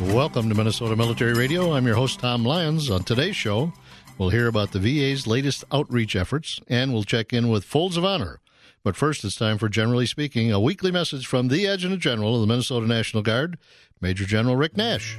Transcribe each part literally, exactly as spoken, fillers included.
Welcome to Minnesota Military Radio. I'm your host, Tom Lyons. On today's show, we'll hear about the V A's latest outreach efforts, and we'll check in with Folds of Honor. But first, it's time for Generally Speaking, a weekly message from the Adjutant General of the Minnesota National Guard, Major General Rick Nash.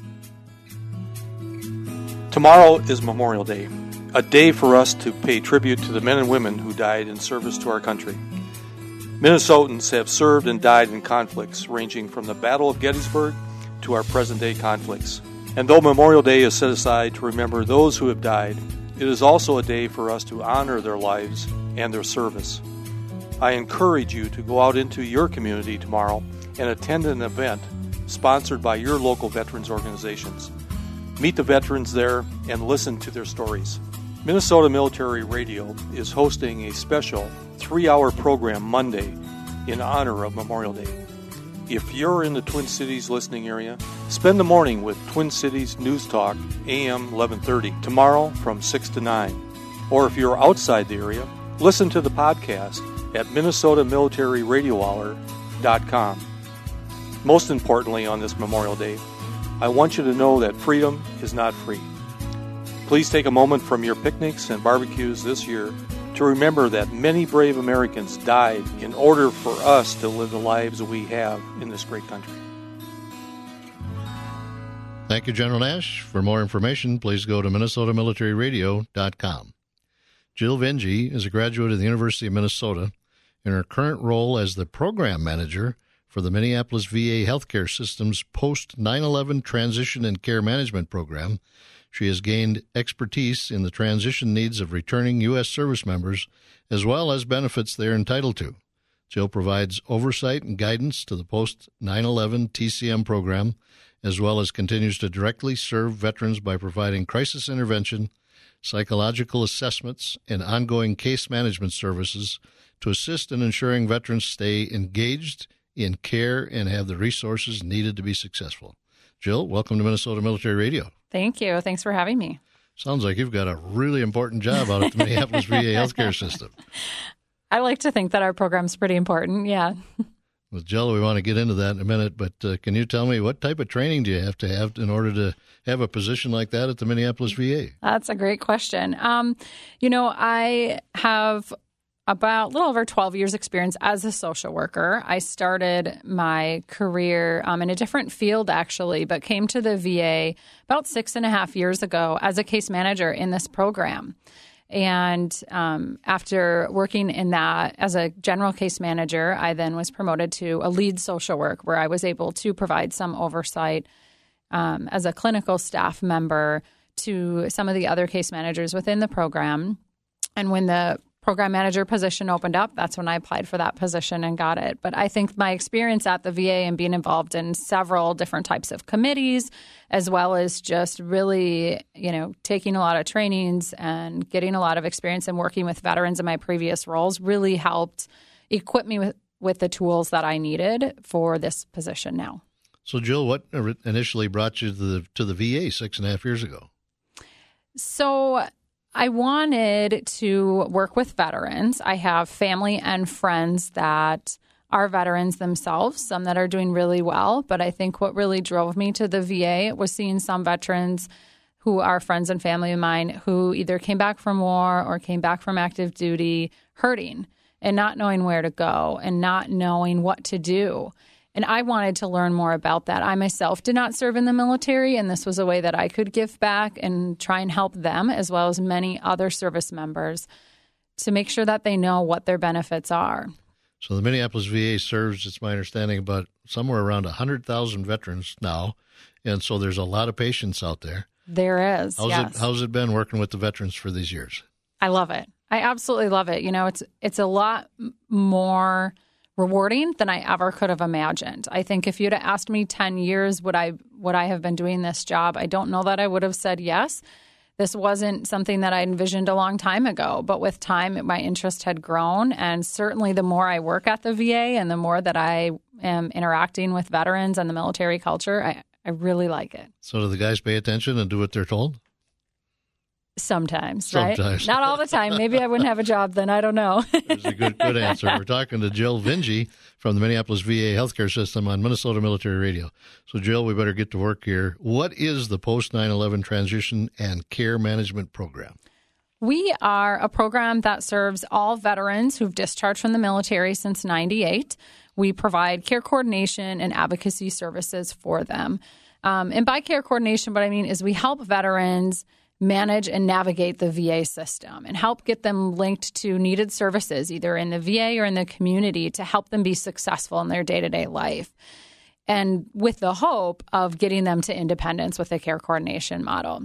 Tomorrow is Memorial Day, a day for us to pay tribute to the men and women who died in service to our country. Minnesotans have served and died in conflicts ranging from the Battle of Gettysburg to our present-day conflicts. And though Memorial Day is set aside to remember those who have died, it is also a day for us to honor their lives and their service. I encourage you to go out into your community tomorrow and attend an event sponsored by your local veterans organizations. Meet the veterans there and listen to their stories. Minnesota Military Radio is hosting a special three-hour program Monday in honor of Memorial Day. If you're in the Twin Cities listening area, spend the morning with Twin Cities News Talk, A M eleven thirty, tomorrow from six to nine. Or if you're outside the area, listen to the podcast at Minnesota Military Radio Hour dot com. Most importantly on this Memorial Day, I want you to know that freedom is not free. Please take a moment from your picnics and barbecues this year to remember that many brave Americans died in order for us to live the lives we have in this great country. Thank you, General Nash. For more information, please go to Minnesota Military Radio dot com. Jill Vengie is a graduate of the University of Minnesota. In her current role as the program manager for the Minneapolis V A Healthcare System's post nine eleven Transition and Care Management Program, she has gained expertise in the transition needs of returning U S service members, as well as benefits they are entitled to. Jill provides oversight and guidance to the post nine eleven T C M program, as well as continues to directly serve veterans by providing crisis intervention, psychological assessments, and ongoing case management services to assist in ensuring veterans stay engaged in care and have the resources needed to be successful. Jill, welcome to Minnesota Military Radio. Thank you. Thanks for having me. Sounds like you've got a really important job out at the Minneapolis V A healthcare system. I like to think that our program's pretty important, yeah. Well, Jill, we want to get into that in a minute, but uh, can you tell me what type of training do you have to have in order to have a position like that at the Minneapolis V A? That's a great question. Um, you know, I have about a little over twelve years experience as a social worker. I started my career um, in a different field, actually, but came to the V A about six and a half years ago as a case manager in this program. And um, after working in that as a general case manager, I then was promoted to a lead social work where I was able to provide some oversight um, as a clinical staff member to some of the other case managers within the program. And when the program manager position opened up, that's when I applied for that position and got it. But I think my experience at the V A and being involved in several different types of committees, as well as just really, you know, taking a lot of trainings and getting a lot of experience and working with veterans in my previous roles really helped equip me with, with the tools that I needed for this position now. So, Jill, what initially brought you to the, to the V A six and a half years ago? So I wanted to work with veterans. I have family and friends that are veterans themselves, some that are doing really well. But I think what really drove me to the V A was seeing some veterans who are friends and family of mine who either came back from war or came back from active duty hurting and not knowing where to go and not knowing what to do. And I wanted to learn more about that. I myself did not serve in the military, and this was a way that I could give back and try and help them, as well as many other service members, to make sure that they know what their benefits are. So the Minneapolis V A serves, it's my understanding, about somewhere around one hundred thousand veterans now, and so there's a lot of patience out there. There is, how's yes. It, how's it been working with the veterans for these years? I love it. I absolutely love it. You know, it's it's a lot more rewarding than I ever could have imagined. I think if you'd have asked me ten years, would I would I have been doing this job? I don't know that I would have said yes. This wasn't something that I envisioned a long time ago, but with time, my interest had grown. And certainly the more I work at the V A and the more that I am interacting with veterans and the military culture, I, I really like it. So do the guys pay attention and do what they're told? Sometimes, Sometimes. right? Not all the time. Maybe I wouldn't have a job then. I don't know. That's a good, good answer. We're talking to Jill Vinge from the Minneapolis V A Healthcare System on Minnesota Military Radio. So, Jill, we better get to work here. What is the Post nine eleven Transition and Care Management Program? We are a program that serves all veterans who've discharged from the military since ninety-eight. We provide care coordination and advocacy services for them. Um, and by care coordination, what I mean is we help veterans manage and navigate the V A system and help get them linked to needed services, either in the V A or in the community, to help them be successful in their day-to-day life. And with the hope of getting them to independence with a care coordination model.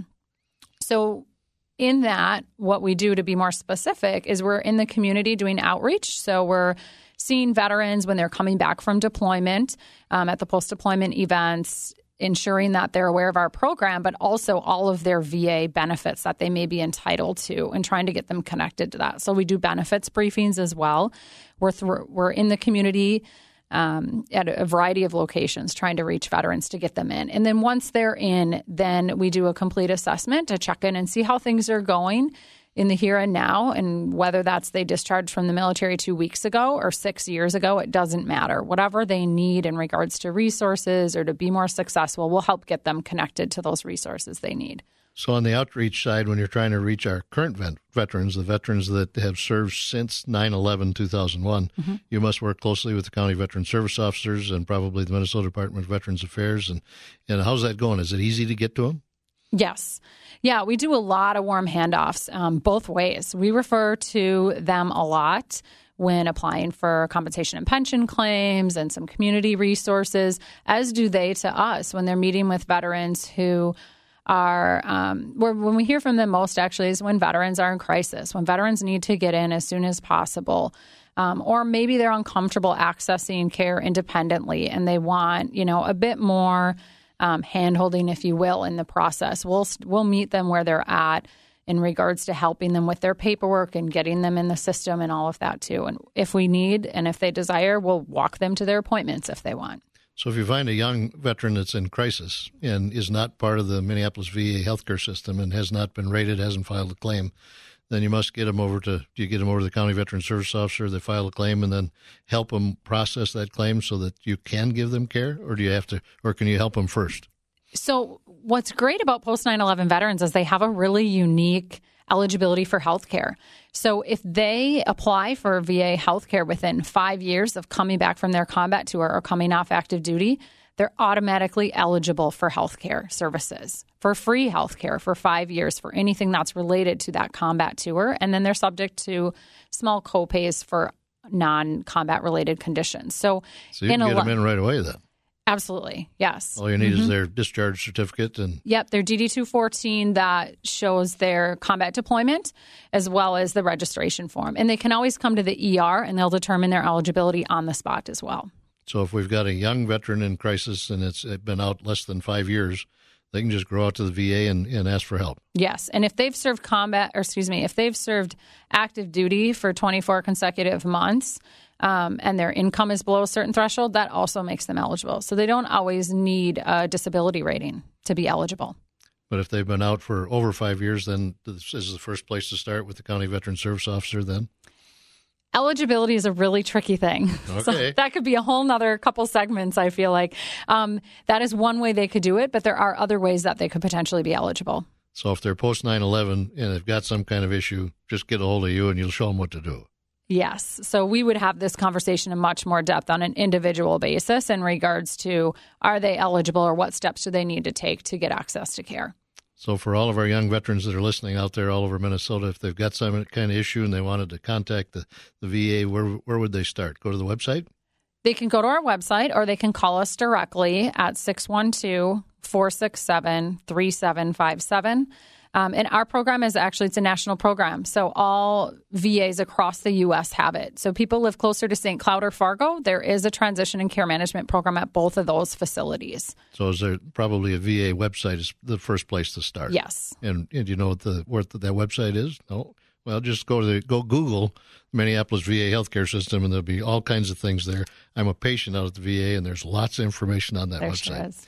So in that, what we do, to be more specific, is we're in the community doing outreach. So we're seeing veterans when they're coming back from deployment, um, at the post-deployment events, ensuring that they're aware of our program, but also all of their V A benefits that they may be entitled to, and trying to get them connected to that. So we do benefits briefings as well. We're th- we're in the community um, at a variety of locations trying to reach veterans to get them in. And then once they're in, then we do a complete assessment to check in and see how things are going in the here and now, and whether that's they discharged from the military two weeks ago or six years ago, it doesn't matter. Whatever they need in regards to resources or to be more successful, we'll help get them connected to those resources they need. So on the outreach side, when you're trying to reach our current vet- veterans, the veterans that have served since nine eleven two thousand one, mm-hmm. you must work closely with the county veteran service officers and probably the Minnesota Department of Veterans Affairs. And, and how's that going? Is it easy to get to them? Yes. Yeah, we do a lot of warm handoffs um, both ways. We refer to them a lot when applying for compensation and pension claims and some community resources, as do they to us when they're meeting with veterans who are, um, where, when we hear from them most actually is when veterans are in crisis, when veterans need to get in as soon as possible. Um, or maybe they're uncomfortable accessing care independently and they want, you know, a bit more Um, hand-holding, if you will, in the process. We'll we'll meet them where they're at in regards to helping them with their paperwork and getting them in the system and all of that too. And if we need and if they desire, we'll walk them to their appointments if they want. So if you find a young veteran that's in crisis and is not part of the Minneapolis V A healthcare system and has not been rated, hasn't filed a claim, then you must get them over to, you get them over to the county veteran service officer, they file a claim, and then help them process that claim so that you can give them care? Or do you have to, or can you help them first? So what's great about post nine eleven veterans is they have a really unique eligibility for health care. So if they apply for V A health care within five years of coming back from their combat tour or coming off active duty, they're automatically eligible for health care services, for free health care for five years for anything that's related to that combat tour. And then they're subject to small copays for non-combat related conditions. So, so you can get lo- them in right away then? Absolutely, yes. All you need mm-hmm. is their discharge certificate. and Yep, their D D two fourteen that shows their combat deployment, as well as the registration form. And they can always come to the E R, and they'll determine their eligibility on the spot as well. So if we've got a young veteran in crisis and it's been out less than five years, they can just go out to the V A and, and ask for help. Yes. And if they've served combat, or excuse me, if they've served active duty for twenty-four consecutive months um, and their income is below a certain threshold, that also makes them eligible. So they don't always need a disability rating to be eligible. But if they've been out for over five years, then this is the first place to start with the county veteran service officer then? Eligibility is a really tricky thing. Okay. So that could be a whole nother couple segments, I feel like. Um, that is one way they could do it, but there are other ways that they could potentially be eligible. So if they're post nine eleven and they've got some kind of issue, just get a hold of you and you'll show them what to do. Yes. So we would have this conversation in much more depth on an individual basis in regards to, are they eligible or what steps do they need to take to get access to care? So for all of our young veterans that are listening out there all over Minnesota, if they've got some kind of issue and they wanted to contact the, the V A, where where would they start? Go to the website? They can go to our website or they can call us directly at six one two, four six seven, three seven five seven. Um, and our program is actually, it's a national program. So all V As across the U S have it. So people live closer to Saint Cloud or Fargo, there is a transition and care management program at both of those facilities. So is there probably a V A website is the first place to start? Yes. And, and do you know what the what that website is? No? Well, just go to the, go Google Minneapolis V A healthcare system, and there'll be all kinds of things there. I'm a patient out at the V A, and there's lots of information on that there website. Sure is.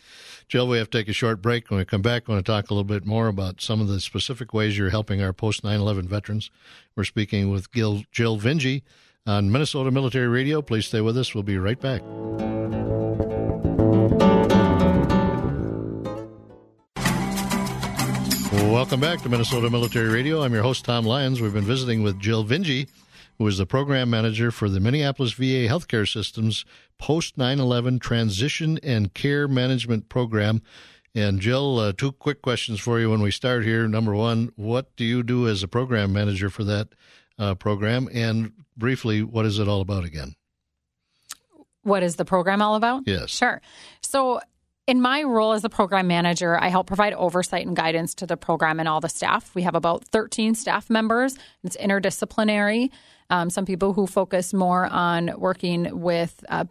Jill, we have to take a short break. When we come back, I want to talk a little bit more about some of the specific ways you're helping our post nine eleven veterans. We're speaking with Gil, Jill Vinge on Minnesota Military Radio. Please stay with us. We'll be right back. Welcome back to Minnesota Military Radio. I'm your host, Tom Lyons. We've been visiting with Jill Vinge, who is the program manager for the Minneapolis V A Healthcare System's post nine eleven Transition and Care Management Program. And Jill, uh, two quick questions for you when we start here. Number one, what do you do as a program manager for that uh, program? And briefly, what is it all about again? What is the program all about? Yes. Sure. So in my role as the program manager, I help provide oversight and guidance to the program and all the staff. We have about thirteen staff members. It's interdisciplinary. Um, some people who focus more on working with uh,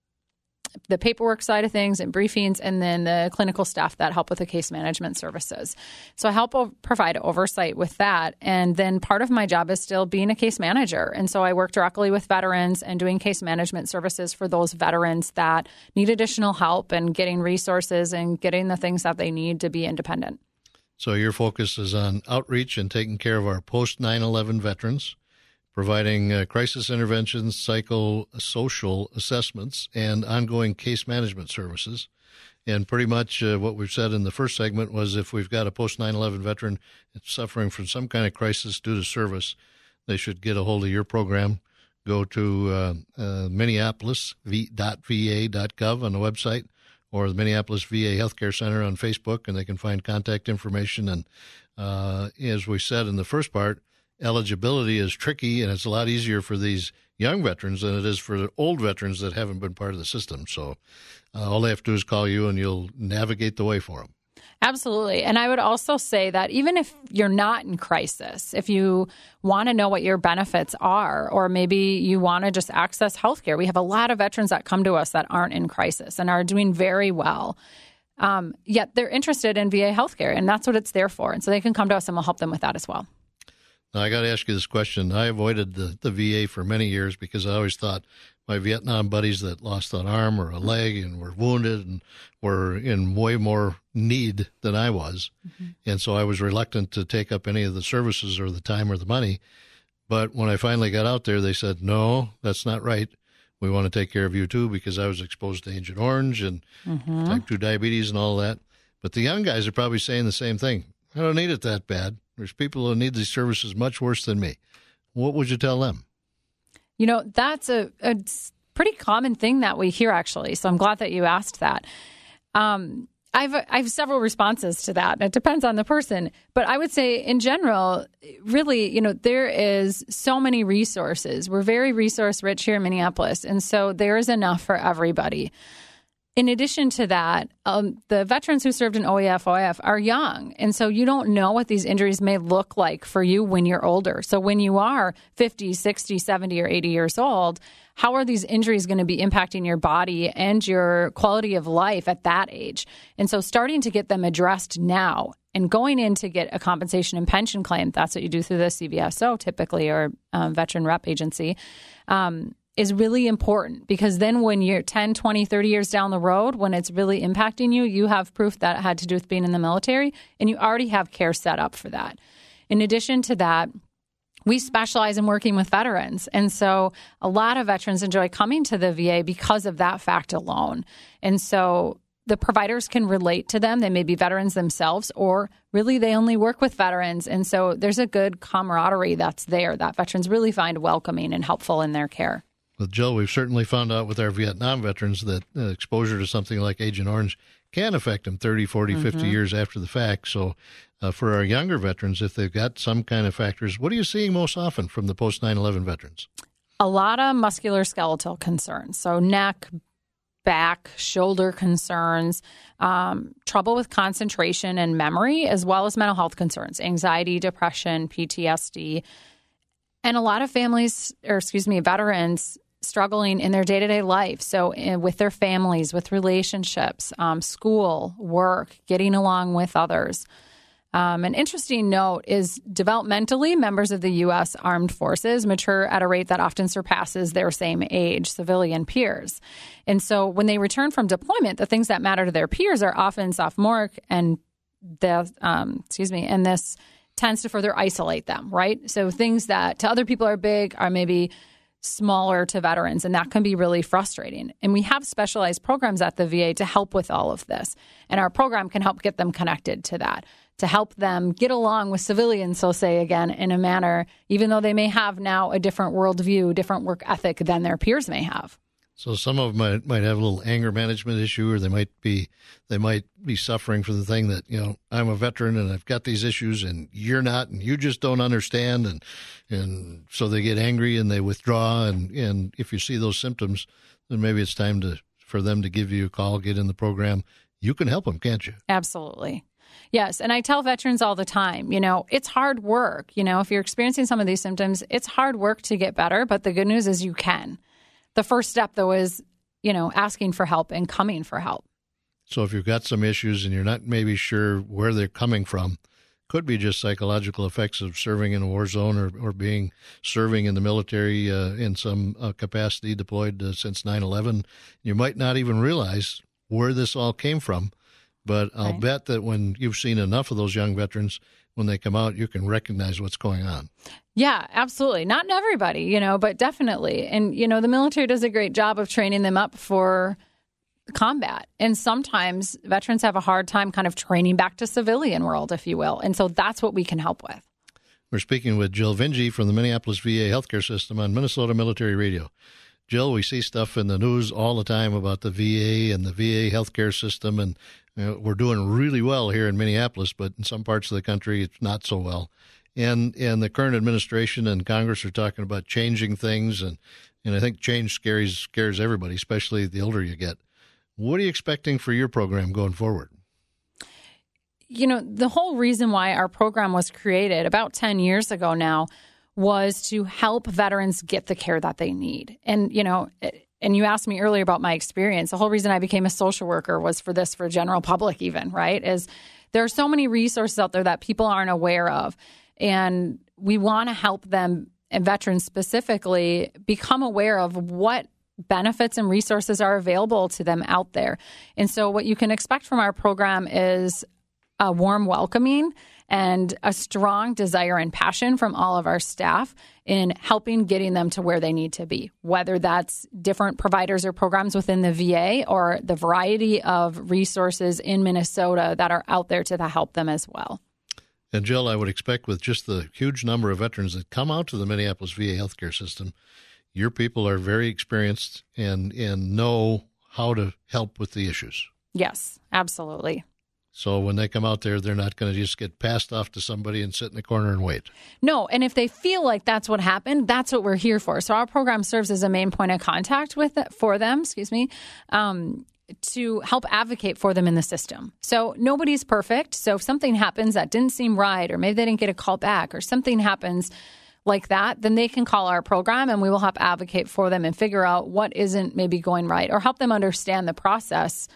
the paperwork side of things and briefings, and then the clinical staff that help with the case management services. So I help o- provide oversight with that. And then part of my job is still being a case manager. And so I work directly with veterans and doing case management services for those veterans that need additional help and getting resources and getting the things that they need to be independent. So your focus is on outreach and taking care of our post nine eleven veterans, providing uh, crisis interventions, psychosocial assessments, and ongoing case management services. And pretty much uh, what we've said in the first segment was if we've got a post nine eleven veteran that's suffering from some kind of crisis due to service, they should get a hold of your program. Go to uh, uh, Minneapolis dot V A dot gov on the website, or the Minneapolis V A Healthcare Center on Facebook, and they can find contact information. And uh, as we said in the first part, eligibility is tricky, and it's a lot easier for these young veterans than it is for the old veterans that haven't been part of the system. So uh, all they have to do is call you, and you'll navigate the way for them. Absolutely. And I would also say that even if you're not in crisis, if you want to know what your benefits are, or maybe you want to just access healthcare, we have a lot of veterans that come to us that aren't in crisis and are doing very well. Um, yet they're interested in V A healthcare, and that's what it's there for. And so they can come to us, and we'll help them with that as well. Now, I got to ask you this question. I avoided the, the V A for many years because I always thought my Vietnam buddies that lost an arm or a leg and were wounded and were in way more need than I was. Mm-hmm. And so I was reluctant to take up any of the services or the time or the money. But when I finally got out there, they said, no, that's not right. We want to take care of you too, because I was exposed to Agent Orange and mm-hmm. type two diabetes and all that. But the young guys are probably saying the same thing. I don't need it that bad. There's people who need these services much worse than me. What would you tell them? You know, that's a, a pretty common thing that we hear, actually. So I'm glad that you asked that. Um, I've I have several responses to that. It depends on the person. But I would say in general, really, you know, there is so many resources. We're very resource rich here in Minneapolis. And so there is enough for everybody. In addition to that, um, the veterans who served in O E F, O I F are young. And so you don't know what these injuries may look like for you when you're older. So when you are fifty, sixty, seventy, or eighty years old, how are these injuries going to be impacting your body and your quality of life at that age? And so starting to get them addressed now and going in to get a compensation and pension claim, that's what you do through the C V S O typically, or um, Veteran Rep Agency, um, is really important, because then when you're ten, twenty, thirty years down the road, when it's really impacting you, you have proof that it had to do with being in the military, and you already have care set up for that. In addition to that, we specialize in working with veterans. And so a lot of veterans enjoy coming to the V A because of that fact alone. And so the providers can relate to them. They may be veterans themselves, or really they only work with veterans. And so there's a good camaraderie that's there that veterans really find welcoming and helpful in their care. Well, Jill, we've certainly found out with our Vietnam veterans that uh, exposure to something like Agent Orange can affect them thirty, forty, mm-hmm. fifty years after the fact. So uh, for our younger veterans, if they've got some kind of factors, what are you seeing most often from the post nine eleven veterans? A lot of musculoskeletal concerns. So neck, back, shoulder concerns, um, trouble with concentration and memory, as well as mental health concerns, anxiety, depression, P T S D. And a lot of families, or excuse me, veterans struggling in their day-to-day life. So uh, with their families, with relationships, um, school, work, getting along with others. Um, an interesting note is developmentally, members of the U S Armed Forces mature at a rate that often surpasses their same age civilian peers. And so when they return from deployment, the things that matter to their peers are often sophomoric and the, um, excuse me, and this tends to further isolate them, right? So things that to other people are big are maybe smaller to veterans, and that can be really frustrating. And we have specialized programs at the V A to help with all of this. And our program can help get them connected to that, to help them get along with civilians, so say again, in a manner, even though they may have now a different worldview, different work ethic than their peers may have. So some of them might, might have a little anger management issue, or they might be they might be suffering from the thing that, you know, I'm a veteran and I've got these issues and you're not, and you just don't understand. And and so they get angry and they withdraw. And, and if you see those symptoms, then maybe it's time to for them to give you a call, get in the program. You can help them, can't you? Absolutely. Yes. And I tell veterans all the time, you know, it's hard work. You know, if you're experiencing some of these symptoms, it's hard work to get better. But the good news is you can. The first step, though, is, you know, asking for help and coming for help. So if you've got some issues and you're not maybe sure where they're coming from, could be just psychological effects of serving in a war zone or, or being serving in the military uh, in some uh, capacity deployed uh, since nine eleven. You might not even realize where this all came from. But I'll right. bet that when you've seen enough of those young veterans, when they come out, you can recognize what's going on. Yeah, absolutely. Not in everybody, you know, but definitely. And, you know, the military does a great job of training them up for combat. And sometimes veterans have a hard time kind of training back to civilian world, if you will. And so that's what we can help with. We're speaking with Jill Vinge from the Minneapolis V A Healthcare System on Minnesota Military Radio. Jill, we see stuff in the news all the time about the V A and the V A healthcare system, and you know, we're doing really well here in Minneapolis, but in some parts of the country, it's not so well. And and the current administration and Congress are talking about changing things, and, and I think change scares scares everybody, especially the older you get. What are you expecting for your program going forward? You know, the whole reason why our program was created about ten years ago now was to help veterans get the care that they need. And, you know, and you asked me earlier about my experience. The whole reason I became a social worker was for this, for general public even, right, is there are so many resources out there that people aren't aware of. And we want to help them, and veterans specifically, become aware of what benefits and resources are available to them out there. And so what you can expect from our program is a warm welcoming and a strong desire and passion from all of our staff in helping getting them to where they need to be, whether that's different providers or programs within the V A or the variety of resources in Minnesota that are out there to help them as well. And Jill, I would expect with just the huge number of veterans that come out to the Minneapolis V A healthcare system, your people are very experienced and, and know how to help with the issues. Yes, absolutely. So when they come out there, they're not going to just get passed off to somebody and sit in the corner and wait. No, and if they feel like that's what happened, that's what we're here for. So our program serves as a main point of contact with it, for them, excuse me, um, to help advocate for them in the system. So nobody's perfect. So if something happens that didn't seem right, or maybe they didn't get a call back, or something happens like that, then they can call our program and we will help advocate for them and figure out what isn't maybe going right, or help them understand the process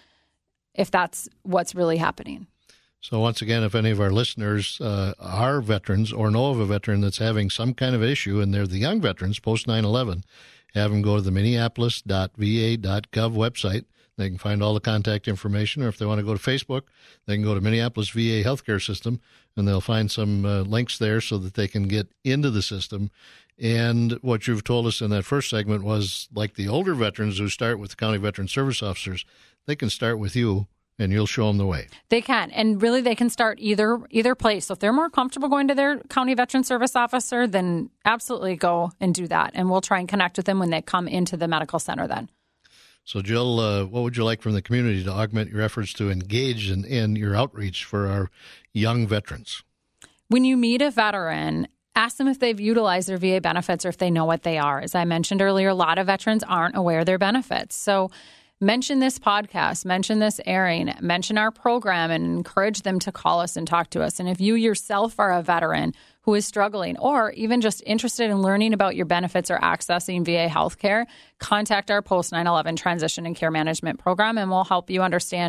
if that's what's really happening. So once again, if any of our listeners uh, are veterans or know of a veteran that's having some kind of issue, and they're the young veterans post nine eleven, have them go to the minneapolis dot v a dot gov website. They can find all the contact information, or if they want to go to Facebook, they can go to Minneapolis V A Healthcare System, and they'll find some uh, links there so that they can get into the system. And what you've told us in that first segment was, like the older veterans who start with the County Veteran Service Officers, they can start with you, and you'll show them the way. They can. And really, they can start either either place. So if they're more comfortable going to their County Veteran Service Officer, then absolutely go and do that. And we'll try and connect with them when they come into the medical center then. So, Jill, uh, what would you like from the community to augment your efforts to engage in, in your outreach for our young veterans? When you meet a veteran, ask them if they've utilized their V A benefits or if they know what they are. As I mentioned earlier, a lot of veterans aren't aware of their benefits. So mention this podcast, mention this airing, mention our program, and encourage them to call us and talk to us. And if you yourself are a veteran who is struggling, or even just interested in learning about your benefits or accessing V A healthcare, contact our post nine eleven transition and care management program, and we'll help you understand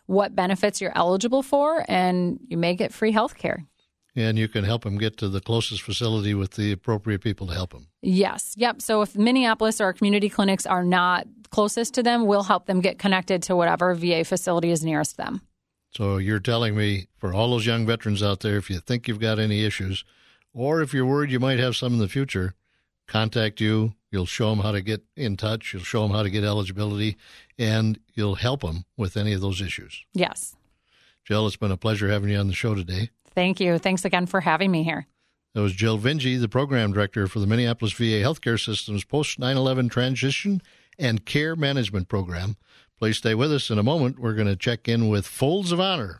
what benefits you're eligible for, and you may get free health care. And you can help them get to the closest facility with the appropriate people to help them. Yes. Yep. So if Minneapolis or our community clinics are not closest to them, we'll help them get connected to whatever V A facility is nearest them. So you're telling me, for all those young veterans out there, if you think you've got any issues, or if you're worried you might have some in the future, contact you. You'll show them how to get in touch. You'll show them how to get eligibility, and you'll help them with any of those issues. Yes. Jill, it's been a pleasure having you on the show today. Thank you. Thanks again for having me here. That was Jill Vinge, the program director for the Minneapolis V A Healthcare System's post nine eleven Transition and Care Management Program. Please stay with us. In a moment, we're going to check in with Folds of Honor.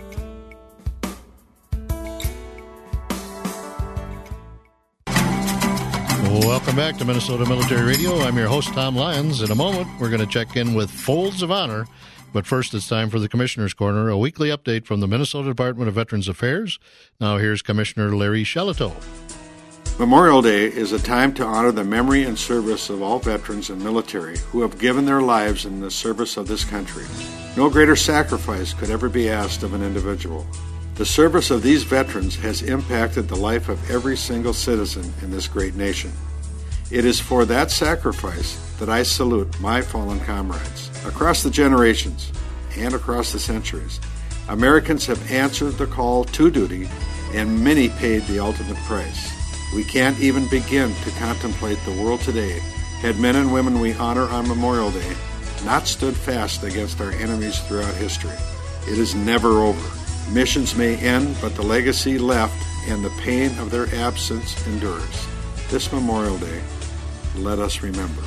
Welcome back to Minnesota Military Radio. I'm your host, Tom Lyons. In a moment, we're going to check in with Folds of Honor. But first, it's time for the Commissioner's Corner, a weekly update from the Minnesota Department of Veterans Affairs. Now here's Commissioner Larry Shelito. Memorial Day is a time to honor the memory and service of all veterans and military who have given their lives in the service of this country. No greater sacrifice could ever be asked of an individual. The service of these veterans has impacted the life of every single citizen in this great nation. It is for that sacrifice that I salute my fallen comrades. Across the generations and across the centuries, Americans have answered the call to duty, and many paid the ultimate price. We can't even begin to contemplate the world today had men and women we honor on Memorial Day not stood fast against our enemies throughout history. It is never over. Missions may end, but the legacy left and the pain of their absence endures. This Memorial Day, let us remember.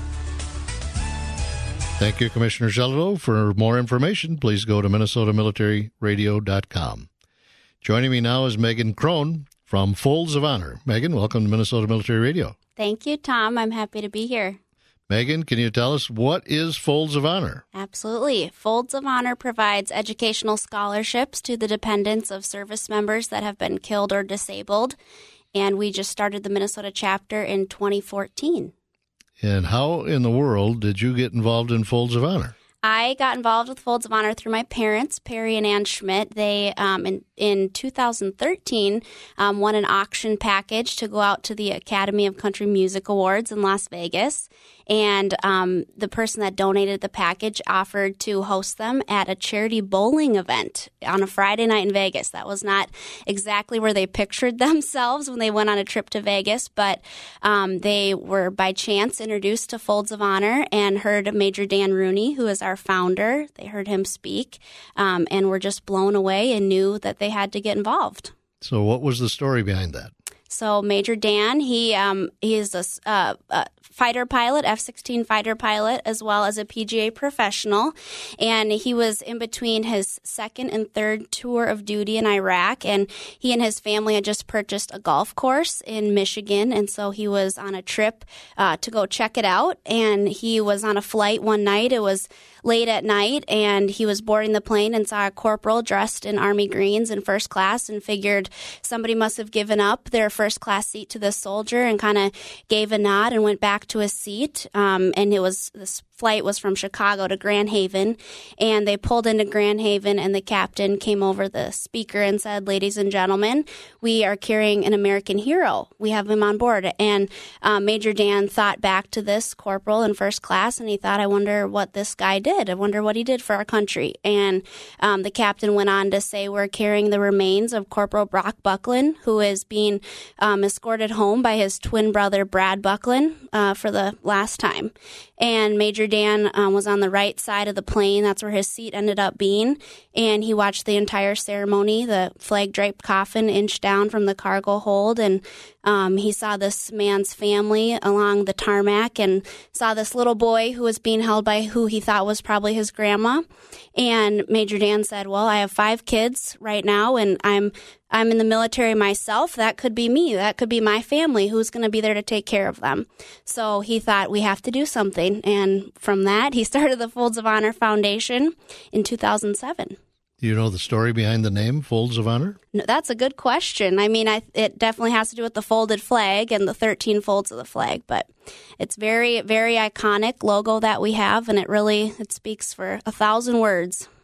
Thank you, Commissioner Shelito. For more information, please go to minnesota military radio dot com. Joining me now is Megan Crone from Folds of Honor. Megan, welcome to Minnesota Military Radio. Thank you, Tom. I'm happy to be here. Megan, can you tell us what is Folds of Honor? Absolutely. Folds of Honor provides educational scholarships to the dependents of service members that have been killed or disabled, and we just started the Minnesota chapter in twenty fourteen. And how in the world did you get involved in Folds of Honor? I got involved with Folds of Honor through my parents, Perry and Ann Schmidt. They, um, in, in two thousand thirteen, um, won an auction package to go out to the Academy of Country Music Awards in Las Vegas. And um, the person that donated the package offered to host them at a charity bowling event on a Friday night in Vegas. That was not exactly where they pictured themselves when they went on a trip to Vegas, but um, they were by chance introduced to Folds of Honor and heard Major Dan Rooney, who is our founder. They heard him speak um, and were just blown away and knew that they had to get involved. So what was the story behind that? So Major Dan, he um, he is a, uh, a fighter pilot, F sixteen fighter pilot, as well as a P G A professional. And he was in between his second and third tour of duty in Iraq. And he and his family had just purchased a golf course in Michigan. And so he was on a trip uh, to go check it out. And he was on a flight one night. It was late at night, and he was boarding the plane and saw a corporal dressed in Army greens in first class and figured somebody must have given up their first class seat to this soldier and kind of gave a nod and went back to his seat. Um, and it was this flight was from Chicago to Grand Haven, and they pulled into Grand Haven, and the captain came over the speaker and said, "Ladies and gentlemen, we are carrying an American hero. We have him on board." And uh, Major Dan thought back to this corporal in first class, and he thought, I wonder what this guy did. I wonder what he did for our country. And um, the captain went on to say, we're carrying the remains of Corporal Brock Buckland, who is being um, escorted home by his twin brother, Brad Buckland, uh, for the last time. And Major Dan um, was on the right side of the plane. That's where his seat ended up being. And he watched the entire ceremony, the flag-draped coffin inch down from the cargo hold. And um, he saw this man's family along the tarmac and saw this little boy who was being held by who he thought was probably his grandma. And Major Dan said, well, I have five kids right now, and I'm I'm in the military myself. That could be me. That could be my family. Who's going to be there to take care of them? So he thought, we have to do something. And from that, he started the Folds of Honor Foundation in two thousand seven. Do you know the story behind the name, Folds of Honor? No, that's a good question. I mean, I, it definitely has to do with the folded flag and the thirteen folds of the flag. But it's very, very iconic logo that we have, and it really it speaks for a thousand words.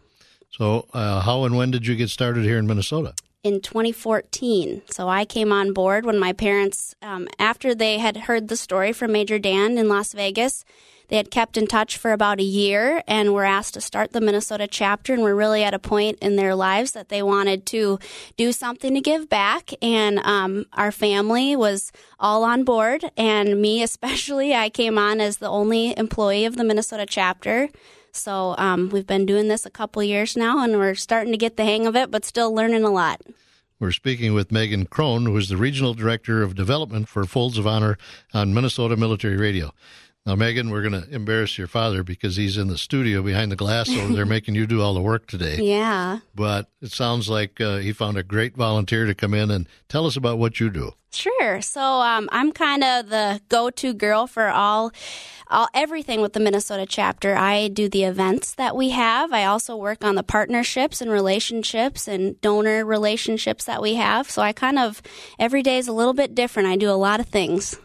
So uh, how and when did you get started here in Minnesota? In twenty fourteen. So I came on board when my parents, um, after they had heard the story from Major Dan in Las Vegas, they had kept in touch for about a year and were asked to start the Minnesota chapter, and were really at a point in their lives that they wanted to do something to give back. And um, our family was all on board, and me especially. I came on as the only employee of the Minnesota chapter. So um, we've been doing this a couple years now, and we're starting to get the hang of it, but still learning a lot. We're speaking with Megan Crone, who is the Regional Director of Development for Folds of Honor on Minnesota Military Radio. Now, Megan, we're going to embarrass your father because he's in the studio behind the glass over there making you do all the work today. Yeah. But it sounds like uh, he found a great volunteer to come in and tell us about what you do. Sure. So um, I'm kind of the go-to girl for all, all everything with the Minnesota chapter. I do the events that we have. I also work on the partnerships and relationships and donor relationships that we have. So I kind of, every day is a little bit different. I do a lot of things.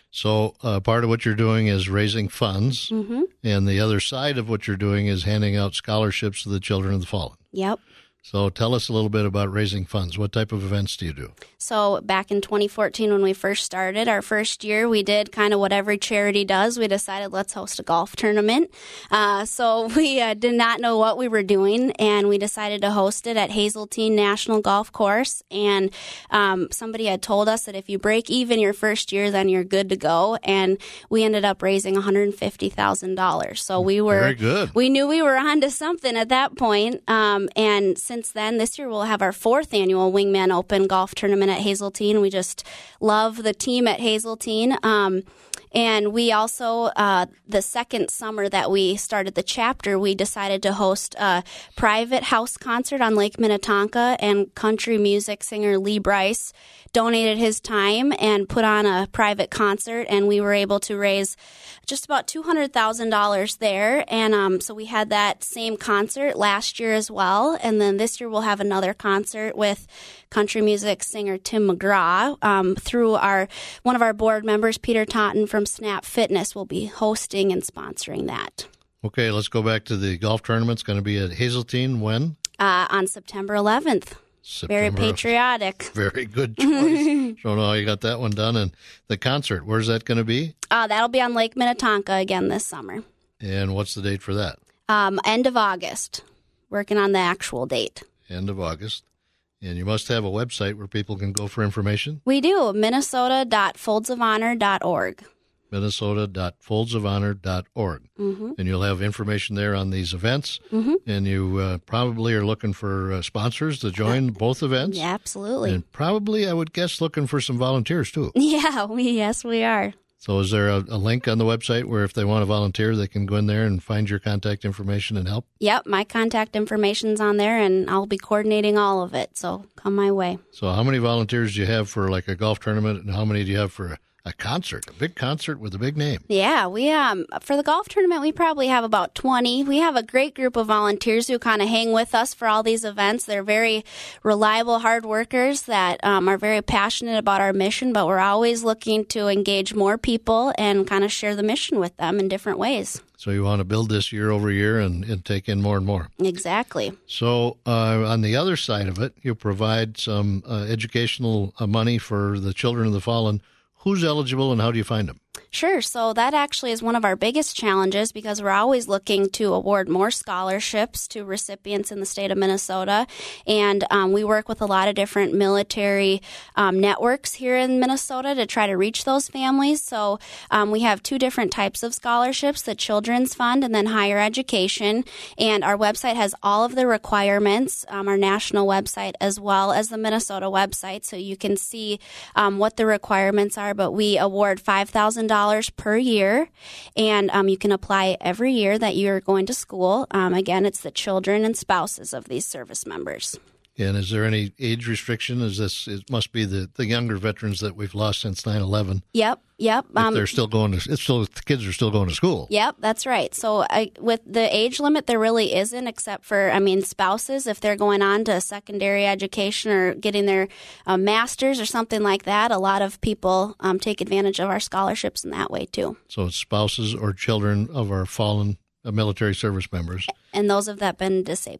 So uh, part of what you're doing is raising funds, mm-hmm. and the other side of what you're doing is handing out scholarships to the children of the fallen. Yep. So tell us a little bit about raising funds. What type of events do you do? So back in twenty fourteen, when we first started, our first year, we did kind of what every charity does. We decided let's host a golf tournament. Uh, so we uh, did not know what we were doing, and we decided to host it at Hazeltine National Golf Course. And um, somebody had told us that if you break even your first year, then you're good to go. And we ended up raising one hundred fifty thousand dollars. So we were very good. We knew we were onto something at that point. Um, and since then, this year we'll have our fourth annual Wingman Open golf tournament at Hazeltine. We just love the team at Hazeltine. Um, and we also, uh, the second summer that we started the chapter, we decided to host a private house concert on Lake Minnetonka, and country music singer Lee Bryce donated his time and put on a private concert, and we were able to raise just about two hundred thousand dollars there. And um, so we had that same concert last year as well, and then this year we'll have another concert with country music singer Tim McGraw. Um, through our one of our board members, Peter Totten from Snap Fitness, will be hosting and sponsoring that. Okay, let's go back to the golf tournament. It's going to be at Hazeltine when? Uh, on September eleventh. September. Very patriotic. Very good choice. So no, you got that one done. And the concert, where's that going to be? Uh, that'll be on Lake Minnetonka again this summer. And what's the date for that? Um, end of August. Working on the actual date. End of August. And you must have a website where people can go for information? We do. minnesota dot folds of honor dot org. minnesota dot folds of honor dot org. Mm-hmm. And you'll have information there on these events. Mm-hmm. And you uh, probably are looking for uh, sponsors to join both events. Yeah, absolutely. And probably, I would guess, looking for some volunteers, too. Yeah, we yes, we are. So is there a, a link on the website where if they want to volunteer, they can go in there and find your contact information and help? Yep, my contact information's on there, and I'll be coordinating all of it. So come my way. So how many volunteers do you have for like a golf tournament, and how many do you have for a A concert, a big concert with a big name? Yeah, we um for the golf tournament, we probably have about twenty. We have a great group of volunteers who kind of hang with us for all these events. They're very reliable, hard workers that um, are very passionate about our mission, but we're always looking to engage more people and kind of share the mission with them in different ways. So you want to build this year over year and, and take in more and more. Exactly. So uh, on the other side of it, you provide some uh, educational uh, money for the children of the fallen. Who's eligible and how do you find them? Sure. So that actually is one of our biggest challenges because we're always looking to award more scholarships to recipients in the state of Minnesota. And um, we work with a lot of different military um, networks here in Minnesota to try to reach those families. So um, we have two different types of scholarships, the Children's Fund and then higher education. And our website has all of the requirements, um, our national website as well as the Minnesota website. So you can see um, what the requirements are. But we award five thousand dollars per year, and um, you can apply every year that you're going to school. Um, again, it's the children and spouses of these service members. And is there any age restriction? Is this? It must be the, the younger veterans that we've lost since nine eleven. Yep, yep. If um, they're still going to, it's still the kids are still going to school. Yep, that's right. So I, with the age limit, there really isn't, except for I mean spouses if they're going on to secondary education or getting their uh, masters or something like that. A lot of people um, take advantage of our scholarships in that way too. So it's spouses or children of our fallen uh, military service members, and those of that been disabled.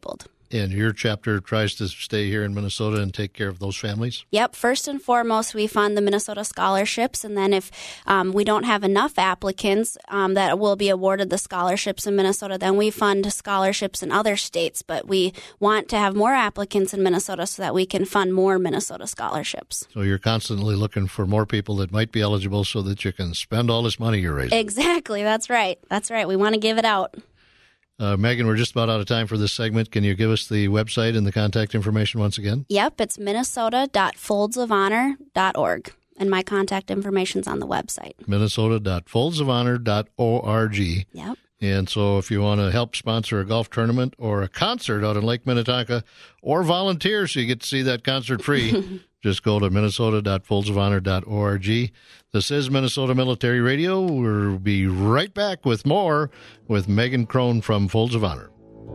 And your chapter tries to stay here in Minnesota and take care of those families? Yep. First and foremost, we fund the Minnesota scholarships. And then if um, we don't have enough applicants um, that will be awarded the scholarships in Minnesota, then we fund scholarships in other states. But we want to have more applicants in Minnesota so that we can fund more Minnesota scholarships. So you're constantly looking for more people that might be eligible so that you can spend all this money you're raising. Exactly. That's right. That's right. We want to give it out. Uh, Megan, we're just about out of time for this segment. Can you give us the website and the contact information once again? Yep, it's minnesota dot folds of honor dot org, and my contact information's on the website. minnesota dot folds of honor dot org. Yep. And so if you want to help sponsor a golf tournament or a concert out in Lake Minnetonka or volunteer so you get to see that concert free, just go to minnesota dot folds of honor dot org. This is Minnesota Military Radio. We'll be right back with more with Megan Crone from Folds of Honor.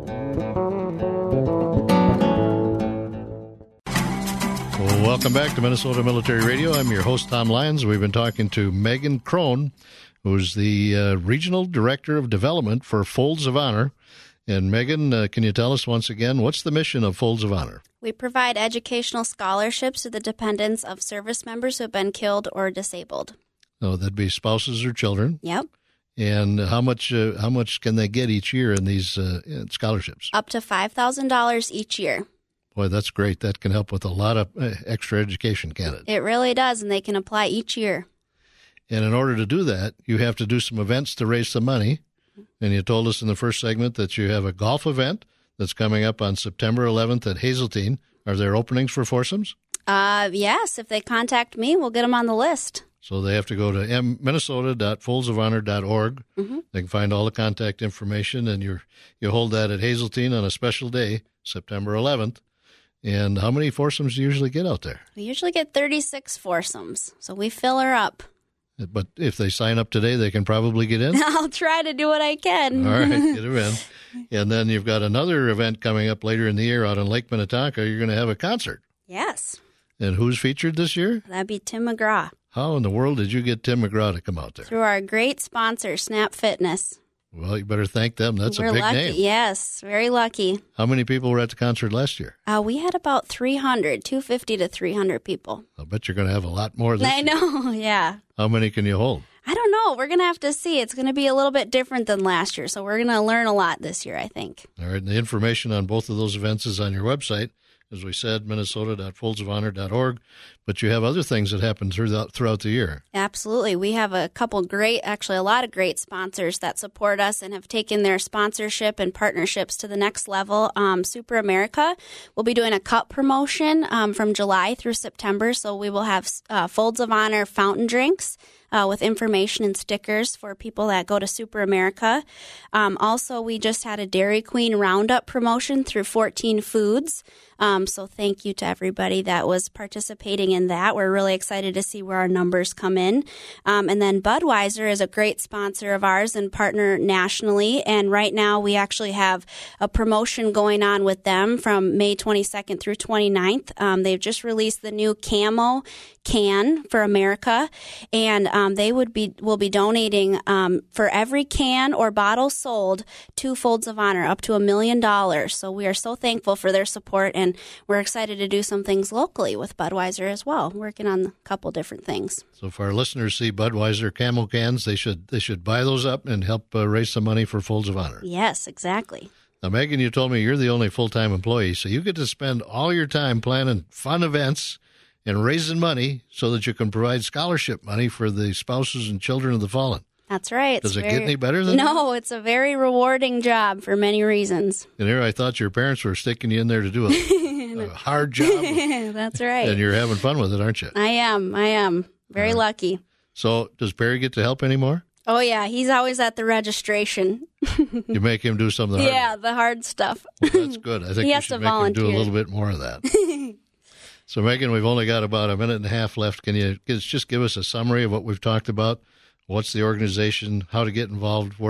Well, welcome back to Minnesota Military Radio. I'm your host, Tom Lyons. We've been talking to Megan Crone, who's the uh, Regional Director of Development for Folds of Honor. And Megan, uh, can you tell us once again, what's the mission of Folds of Honor? We provide educational scholarships to the dependents of service members who have been killed or disabled. Oh, that'd be spouses or children. Yep. And how much uh, how much can they get each year in these uh, scholarships? Up to five thousand dollars each year. Boy, that's great. That can help with a lot of uh, extra education, can it? It really does, and they can apply each year. And in order to do that, you have to do some events to raise some money. And you told us in the first segment that you have a golf event that's coming up on September eleventh at Hazeltine. Are there openings for foursomes? Uh, yes. If they contact me, we'll get them on the list. So they have to go to m- minnesota dot folds of honor dot org. Mm-hmm. They can find all the contact information, and you you hold that at Hazeltine on a special day, September eleventh. And how many foursomes do you usually get out there? We usually get thirty-six foursomes, so we fill her up. But if they sign up today, they can probably get in? I'll try to do what I can. All right, get them in. And then you've got another event coming up later in the year out in Lake Minnetonka. You're going to have a concert. Yes. And who's featured this year? That'd be Tim McGraw. How in the world did you get Tim McGraw to come out there? Through our great sponsor, Snap Fitness. Well, you better thank them. That's We're a big lucky. name. Yes, very lucky. How many people were at the concert last year? Uh, we had about three hundred, two hundred fifty to three hundred people. I'll bet you're going to have a lot more this I year. know, yeah. How many can you hold? I don't know. We're going to have to see. It's going to be a little bit different than last year, so we're going to learn a lot this year, I think. All right, and the information on both of those events is on your website. As we said, minnesota dot folds of honor dot org. But you have other things that happen throughout, throughout the year. Absolutely. We have a couple great, actually a lot of great sponsors that support us and have taken their sponsorship and partnerships to the next level. Um, Super America will be doing a cup promotion um, from July through September. So we will have uh, Folds of Honor fountain drinks uh, with information and stickers for people that go to Super America. Um, also, we just had a Dairy Queen Roundup promotion through fourteen Foods. Um, so thank you to everybody that was participating in that. We're really excited to see where our numbers come in. Um, and then Budweiser is a great sponsor of ours and partner nationally. And right now we actually have a promotion going on with them from May twenty-second through twenty-ninth. Um, they've just released the new Camo can for America, and um, they would be will be donating um, for every can or bottle sold two Folds of Honor up to a million dollars. So we are so thankful for their support, and we're excited to do some things locally with Budweiser as well, working on a couple different things. So if our listeners see Budweiser Camel cans, they should they should buy those up and help uh, raise some money for Folds of Honor. Yes, exactly. Now, Megan, you told me you're the only full-time employee, so you get to spend all your time planning fun events and raising money so that you can provide scholarship money for the spouses and children of the fallen. That's right. Does It's it very, get any better than that? No, it's a very rewarding job for many reasons. And here I thought your parents were sticking you in there to do a, a hard job. That's right. And you're having fun with it, aren't you? I am. I am. Very right. lucky. So does Perry get to help anymore? Oh, yeah. He's always at the registration. You make him do some of the hard Yeah, work. the hard stuff. Well, that's good. I think He you has should to make him do a volunteer. little bit more of that. So, Megan, we've only got about a minute and a half left. Can you just give us a summary of what we've talked about? What's the organization, how to get involved, where to go?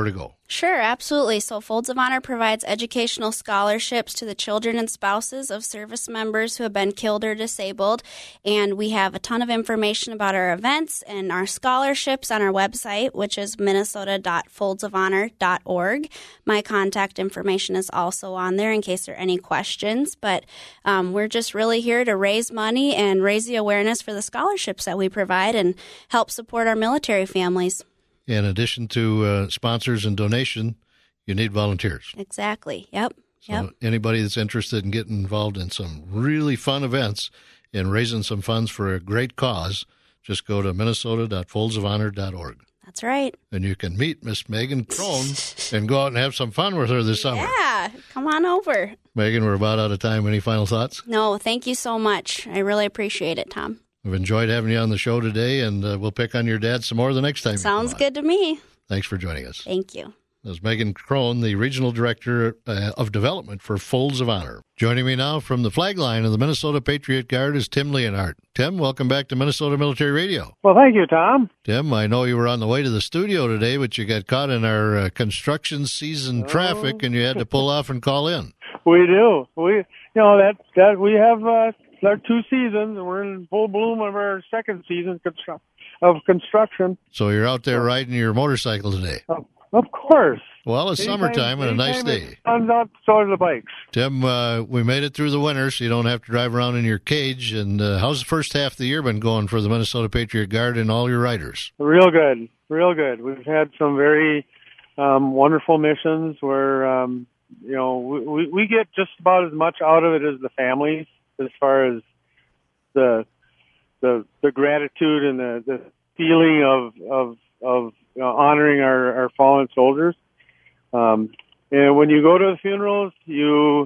Sure, absolutely. So Folds of Honor provides educational scholarships to the children and spouses of service members who have been killed or disabled. And we have a ton of information about our events and our scholarships on our website, which is minnesota dot folds of honor dot org. My contact information is also on there in case there are any questions. But um, we're just really here to raise money and raise the awareness for the scholarships that we provide and help support our military families. In addition to uh, sponsors and donation, you need volunteers. Exactly. Yep. So yep. anybody that's interested in getting involved in some really fun events and raising some funds for a great cause, just go to minnesota dot folds of honor dot org. That's right. And you can meet Miss Megan Crone and go out and have some fun with her this summer. Yeah, come on over. Megan, we're about out of time. Any final thoughts? No, thank you so much. I really appreciate it, Tom. We've enjoyed having you on the show today, and uh, we'll pick on your dad some more the next time. Sounds good to me. Thanks for joining us. Thank you. That's Megan Crone, the Regional Director uh, of Development for Folds of Honor. Joining me now from the flag line of the Minnesota Patriot Guard is Tim Leonhardt. Tim, welcome back to Minnesota Military Radio. Well, thank you, Tom. Tim, I know you were on the way to the studio today, but you got caught in our uh, construction season oh. traffic, and you had to pull off and call in. We do. We, you know, that that we have uh, our two seasons, and we're in full bloom of our second season constru- of construction. So you're out there riding your motorcycle today. Oh. Of course. Well, it's anytime, summertime and a nice day. I'm not so are the bikes. Tim, uh, we made it through the winter, so you don't have to drive around in your cage. And uh, how's the first half of the year been going for the Minnesota Patriot Guard and all your riders? Real good, real good. We've had some very um, wonderful missions where, um, you know, we, we get just about as much out of it as the families, as far as the the the gratitude and the, the feeling of of of you know, honoring our, our fallen soldiers. Um, and when you go to the funerals, you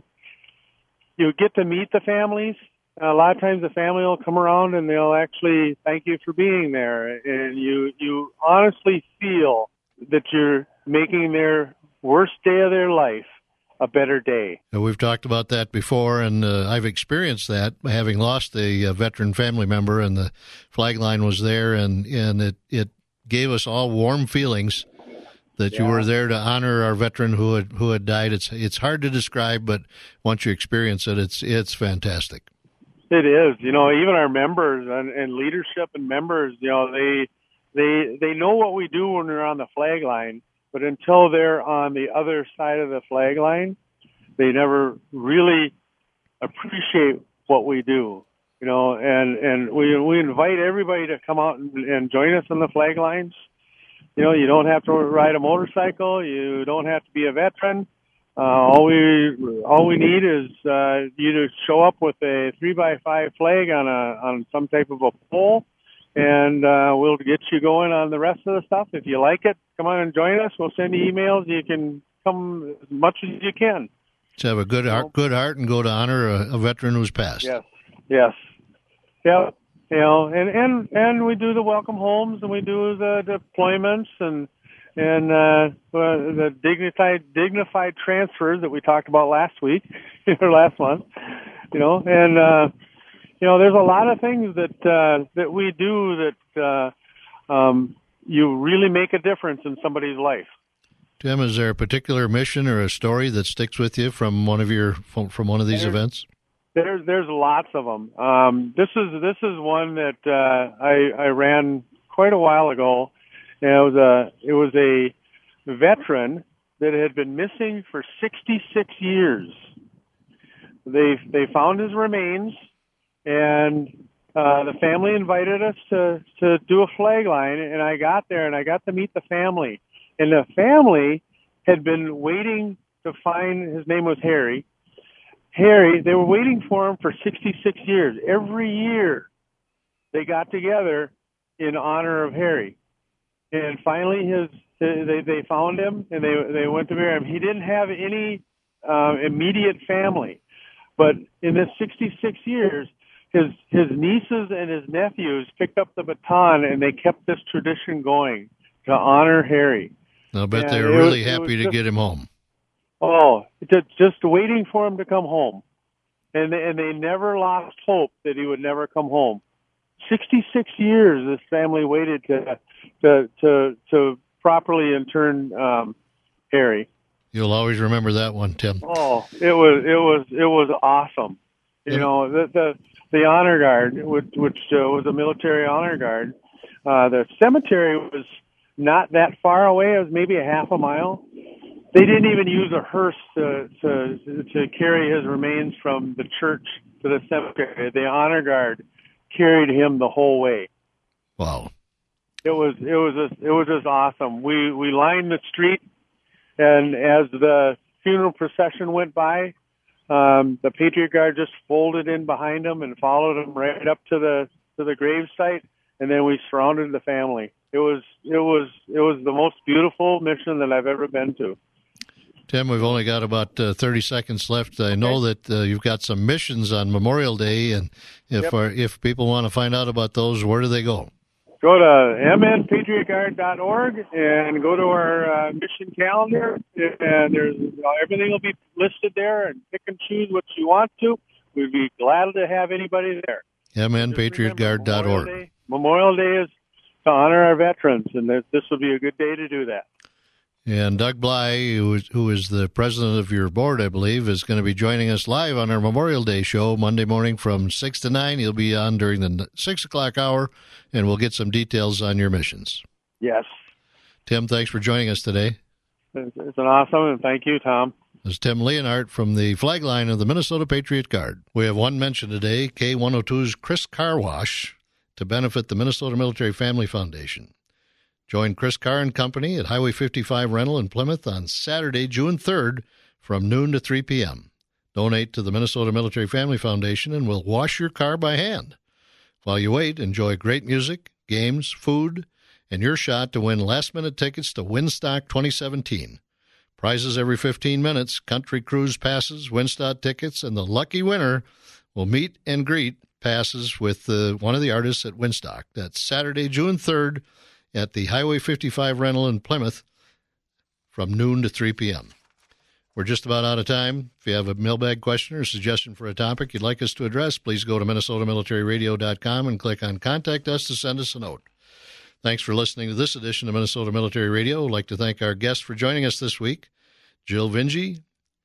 you get to meet the families. A lot of times the family will come around and they'll actually thank you for being there. And you, you honestly feel that you're making their worst day of their life a better day. We've talked about that before, and uh, I've experienced that, having lost a, a veteran family member, and the flag line was there, and, and it, it gave us all warm feelings that yeah. you were there to honor our veteran who had who had died. It's it's hard to describe, but once you experience it, it's it's fantastic. It is. You know, even our members and, and leadership and members, you know, they they they know what we do when we're on the flag line, but until they're on the other side of the flag line, they never really appreciate what we do. You know, and, and we we invite everybody to come out and, and join us on the flag lines. You know, you don't have to ride a motorcycle. You don't have to be a veteran. Uh, all we all we need is uh, you to show up with a three by five flag on a on some type of a pole, and uh, we'll get you going on the rest of the stuff. If you like it, come on and join us. We'll send you emails. You can come as much as you can. To have a good heart, good heart, and go to honor a, a veteran who's passed. Yes. Yes. Yeah. You know, and, and, and we do the welcome homes, and we do the deployments, and and uh, the dignified dignified transfers that we talked about last week or last month. You know, and uh, you know, there's a lot of things that uh, that we do that uh, um, you really make a difference in somebody's life. Tim, is there a particular mission or a story that sticks with you from one of your from, from one of these there's, events? There's there's lots of them. Um, this is this is one that uh, I I ran quite a while ago. And it was a it was a veteran that had been missing for sixty-six years. They they found his remains, and uh, the family invited us to to do a flag line. And I got there and I got to meet the family. And the family had been waiting to find. His name was Harry. Harry, they were waiting for him for sixty-six years. Every year they got together in honor of Harry. And finally his, they, they found him and they, they went to bury him. He didn't have any uh, immediate family. But in this sixty-six years, his, his nieces and his nephews picked up the baton and they kept this tradition going to honor Harry. I bet and they were really was, happy to just, get him home. Oh, just waiting for him to come home. And they, and they never lost hope that he would never come home. sixty-six years this family waited to to to, to properly intern um, Harry. You'll always remember that one, Tim. Oh, it was it was it was awesome. You yeah. know, the the, the honor guard, which, which uh, was a military honor guard. Uh, the cemetery was not that far away. It was maybe a half a mile. They didn't even use a hearse to to to carry his remains from the church to the cemetery. The honor guard carried him the whole way. Wow! It was it was just, it was just awesome. We we lined the street, and as the funeral procession went by, um, the Patriot Guard just folded in behind them and followed them right up to the to the grave site, and then we surrounded the family. It was it was it was the most beautiful mission that I've ever been to. Tim, we've only got about uh, thirty seconds left. I okay. know that uh, you've got some missions on Memorial Day, and if yep. our, if people want to find out about those, where do they go? Go to m n patriot guard dot org and go to our uh, mission calendar, and there's you know, everything will be listed there, and pick and choose what you want to. We'd be glad to have anybody there. m n patriot guard dot org. Memorial Day, Memorial Day is to honor our veterans, and this would be a good day to do that. And Doug Bly, who is, who is the president of your board, I believe, is going to be joining us live on our Memorial Day show Monday morning from six to nine. He'll be on during the six o'clock hour, and we'll get some details on your missions. Yes. Tim, thanks for joining us today. It's an awesome, and thank you, Tom. This is Tim Leonhardt from the flag line of the Minnesota Patriot Guard. We have one mention today, K one oh two's Chris Car Wash, to benefit the Minnesota Military Family Foundation. Join Chris Carr and Company at Highway fifty-five Rental in Plymouth on Saturday, June third from noon to three p.m. Donate to the Minnesota Military Family Foundation and we'll wash your car by hand. While you wait, enjoy great music, games, food, and your shot to win last-minute tickets to Winstock twenty seventeen. Prizes every fifteen minutes, country cruise passes, Winstock tickets, and the lucky winner will meet and greet passes with uh, one of the artists at Winstock. That's Saturday, June third at the Highway fifty-five Rental in Plymouth from noon to three p.m. We're just about out of time. If you have a mailbag question or suggestion for a topic you'd like us to address, please go to minnesota military radio dot com and click on Contact Us to send us a note. Thanks for listening to this edition of Minnesota Military Radio. I'd like to thank our guests for joining us this week, Jill Vinge,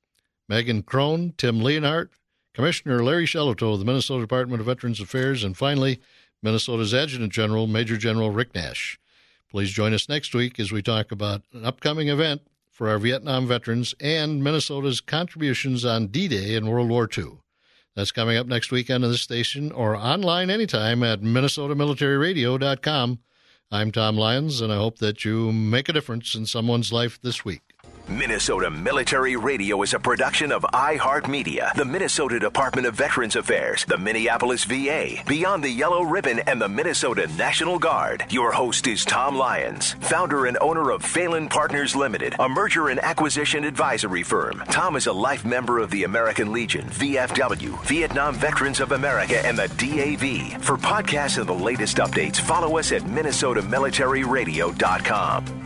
Megan Crone, Tim Leonhardt, Commissioner Larry Shellito of the Minnesota Department of Veterans Affairs, and finally, Minnesota's Adjutant General, Major General Rick Nash. Please join us next week as we talk about an upcoming event for our Vietnam veterans and Minnesota's contributions on D-Day in World War Two. That's coming up next weekend on this station or online anytime at minnesota military radio dot com. I'm Tom Lyons, and I hope that you make a difference in someone's life this week. Minnesota Military Radio is a production of iHeartMedia, the Minnesota Department of Veterans Affairs, the Minneapolis V A, Beyond the Yellow Ribbon, and the Minnesota National Guard. Your host is Tom Lyons, founder and owner of Phelan Partners Limited, a merger and acquisition advisory firm. Tom is a life member of the American Legion, V F W, Vietnam Veterans of America, and the D A V. For podcasts and the latest updates, follow us at minnesota military radio dot com.